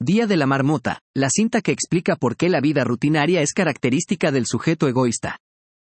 Día de la Marmota, la cinta que explica por qué la vida rutinaria es característica del sujeto egoísta.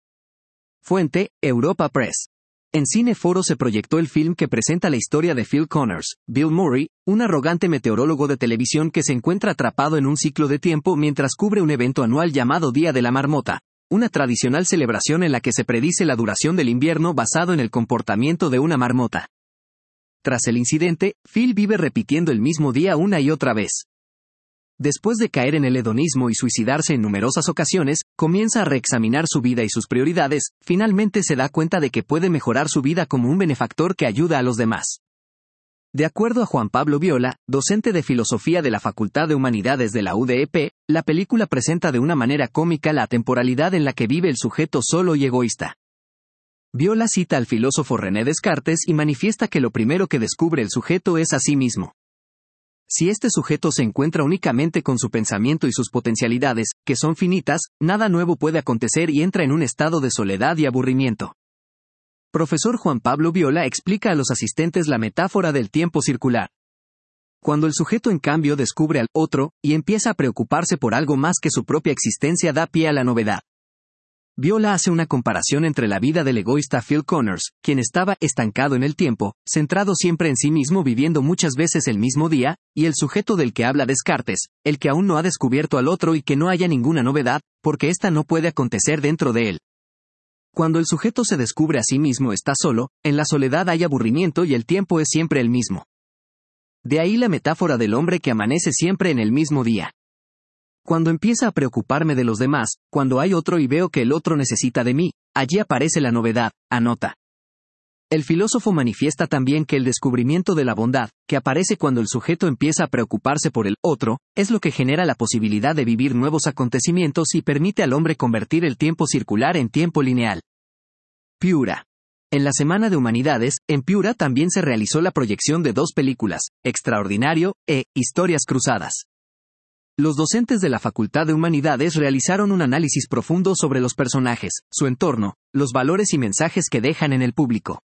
Fuente, Europa Press. En Cineforo se proyectó el film que presenta la historia de Phil Connors, Bill Murray, un arrogante meteorólogo de televisión que se encuentra atrapado en un ciclo de tiempo mientras cubre un evento anual llamado Día de la Marmota, una tradicional celebración en la que se predice la duración del invierno basado en el comportamiento de una marmota. Tras el incidente, Phil vive repitiendo el mismo día una y otra vez. Después de caer en el hedonismo y suicidarse en numerosas ocasiones, comienza a reexaminar su vida y sus prioridades, finalmente se da cuenta de que puede mejorar su vida como un benefactor que ayuda a los demás. De acuerdo a Juan Pablo Viola, docente de Filosofía de la Facultad de Humanidades de la UDEP, la película presenta de una manera cómica la temporalidad en la que vive el sujeto solo y egoísta. Viola cita al filósofo René Descartes y manifiesta que lo primero que descubre el sujeto es a sí mismo. Si este sujeto se encuentra únicamente con su pensamiento y sus potencialidades, que son finitas, nada nuevo puede acontecer y entra en un estado de soledad y aburrimiento. Profesor Juan Pablo Viola explica a los asistentes la metáfora del tiempo circular. Cuando el sujeto en cambio descubre al otro, y empieza a preocuparse por algo más que su propia existencia, da pie a la novedad. Viola hace una comparación entre la vida del egoísta Phil Connors, quien estaba estancado en el tiempo, centrado siempre en sí mismo viviendo muchas veces el mismo día, y el sujeto del que habla Descartes, el que aún no ha descubierto al otro y que no haya ninguna novedad, porque ésta no puede acontecer dentro de él. Cuando el sujeto se descubre a sí mismo está solo, en la soledad hay aburrimiento y el tiempo es siempre el mismo. De ahí la metáfora del hombre que amanece siempre en el mismo día. Cuando empieza a preocuparme de los demás, cuando hay otro y veo que el otro necesita de mí, allí aparece la novedad, anota. El filósofo manifiesta también que el descubrimiento de la bondad, que aparece cuando el sujeto empieza a preocuparse por el otro, es lo que genera la posibilidad de vivir nuevos acontecimientos y permite al hombre convertir el tiempo circular en tiempo lineal. Piura. En la Semana de Humanidades, en Piura también se realizó la proyección de 2 películas, Extraordinario e Historias Cruzadas. Los docentes de la Facultad de Humanidades realizaron un análisis profundo sobre los personajes, su entorno, los valores y mensajes que dejan en el público.